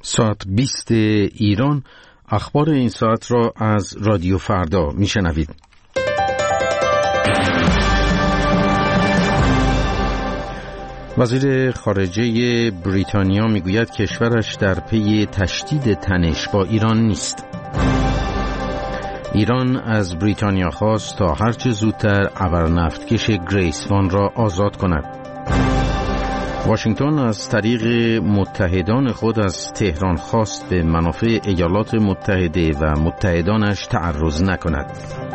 ساعت 20 ایران. اخبار این ساعت را از رادیو فردا میشنوید. وزیر خارجه بریتانیا میگوید کشورش در پی تشدید تنش با ایران نیست. ایران از بریتانیا خواست تا هرچه زودتر ابرنفتکش گریس وان را آزاد کند. واشنگتن از طریق متحدان خود از تهران خواست به منافع ایالات متحده و متحدانش تعرض نکند.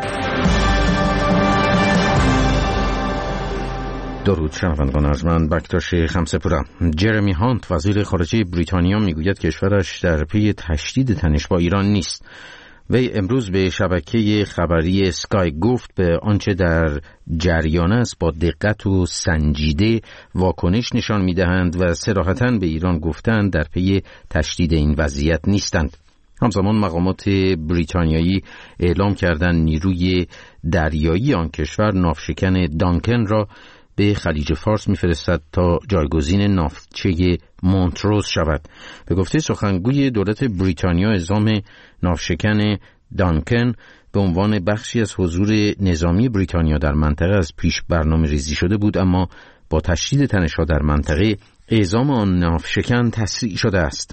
درود شنوندگان ارجمند، بکتاش خمسه‌پورم. جرمی هانت وزیر خارجه بریتانیا میگوید کشورش در پی تشدید تنش با ایران نیست. وی امروز به شبکه خبری سکای گفت به آنچه در جریان است با دقت و سنجیده واکنش نشان می‌دهند و صراحتاً به ایران گفتند در پی تشدید این وضعیت نیستند. همزمان مقامات بریتانیایی اعلام کردند نیروی دریایی آن کشور ناوشکن دانکن را به خلیج فارس می‌فرستد تا جایگزین ناوچه مونتروز شود. به گفته سخنگوی دولت بریتانیا اعزام ناوشکن دانکن به عنوان بخشی از حضور نظامی بریتانیا در منطقه از پیش برنامه ریزی شده بود، اما با تشدید تنش‌ها در منطقه اعزام آن ناوشکن تسریع شده است.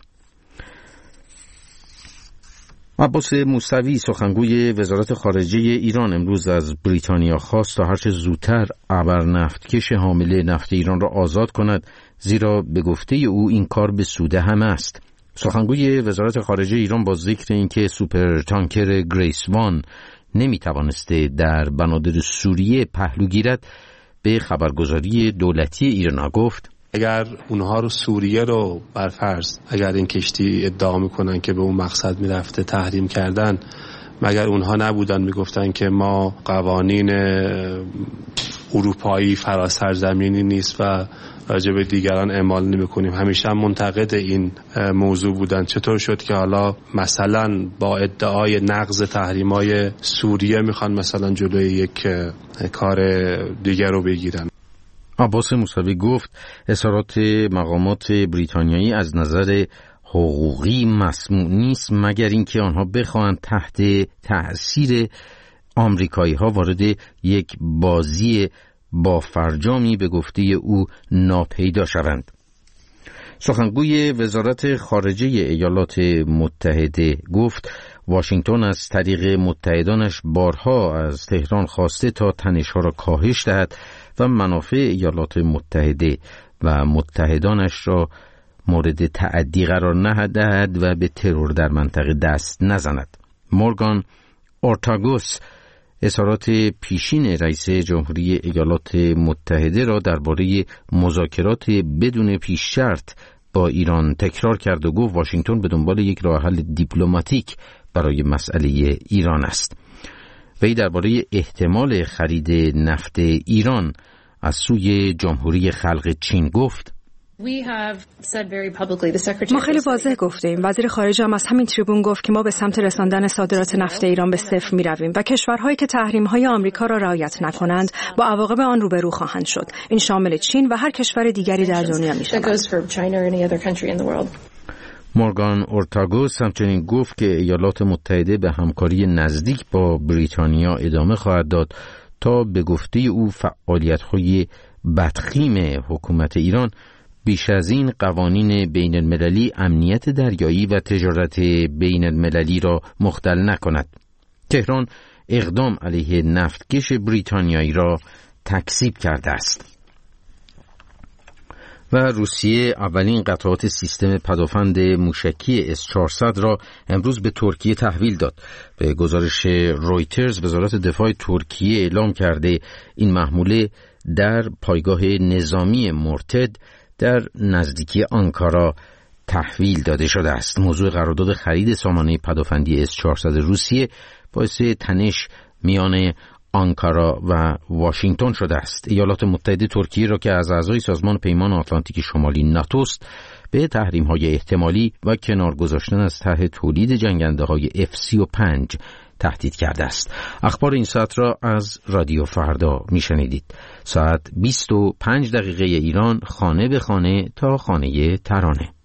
عباس موسوی سخنگوی وزارت خارجه ایران امروز از بریتانیا خواست تا هرچه زودتر ابرنفتکش حامل نفت ایران را آزاد کند، زیرا به گفته او این کار به سود همه است. سخنگوی وزارت خارجه ایران با ذکر اینکه سوپر تانکر گریس وان نمیتوانسته در بنادر سوریه پهلو گیرد به خبرگزاری دولتی ایران گفت اگر اونها رو سوریه رو برفرض اگر این کشتی ادعا میکنن که به اون مقصد میرفته تحریم کردن، مگر اونها نبودن میگفتن که ما قوانین اروپایی فراسر زمینی نیست و راجع به دیگران اعمال نمی‌کنیم؟ همیشه هم منتقد این موضوع بودن. چطور شد که حالا مثلا با ادعای نقض تحریم‌های سوریه میخوان مثلا جلوی یک کار دیگر رو بگیرن؟ عباس موسوی گفت اظهارات مقامات بریتانیایی از نظر حقوقی مسموع نیست مگر اینکه آنها بخواهند تحت تأثیر آمریکایی‌ها وارد یک بازی با فرجامی به گفته او ناپیدا شوند. سخنگوی وزارت خارجه ایالات متحده گفت واشنگتن از طریق متحدانش بارها از تهران خواسته تا تنش‌ها را کاهش دهد و منافع ایالات متحده و متحدانش را مورد تعدی قرار ندهد و به ترور در منطقه دست نزند. مورگان اورتاگوس اظهارات پیشین رئیس جمهوری ایالات متحده را درباره مذاکرات بدون پیش شرط با ایران تکرار کرد و گفت واشنگتن به دنبال یک راه حل دیپلماتیک برای مسئله ایران است. وی درباره احتمال خرید نفت ایران از سوی جمهوری خلق چین گفت ما خیلی واضح گفتیم. وزیر خارجه هم از همین تریبون گفت که ما به سمت رساندن صادرات نفت ایران به صفر می رویم و کشورهایی که تحریم‌های آمریکا را رعایت نکنند با عواقب آن روبرو خواهند شد. این شامل چین و هر کشور دیگری در دنیا می شود. مورگان اورتاگوس همچنین گفت که ایالات متحده به همکاری نزدیک با بریتانیا ادامه خواهد داد تا به گفته او فعالیت‌های بدخیم حکومت ایران بیش از این قوانین بین المللی امنیت دریایی و تجارت بین المللی را مختل نکند. تهران اقدام علیه نفتکش بریتانیایی را تکذیب کرده است. و روسیه اولین قطعات سیستم پدافند موشکی S-400 را امروز به ترکیه تحویل داد. به گزارش رویترز وزارت دفاع ترکیه اعلام کرده این محموله در پایگاه نظامی مرتد در نزدیکی آنکارا تحویل داده شده است. موضوع قرارداد خرید سامانه پدافندی S-400 روسیه باعث تنش میان آنکارا و واشنگتن شده است. ایالات متحده ترکیه را که از اعضای سازمان پیمان آتلانتیک شمالی ناتو است به تحریم‌های احتمالی و کنار گذاشتن از طرح تولید جنگنده‌های F-35 تهدید کرده است. اخبار این ساعت را از رادیو فردا میشنیدید. ساعت 25 دقیقه ایران، خانه به خانه تا خانه ترانه.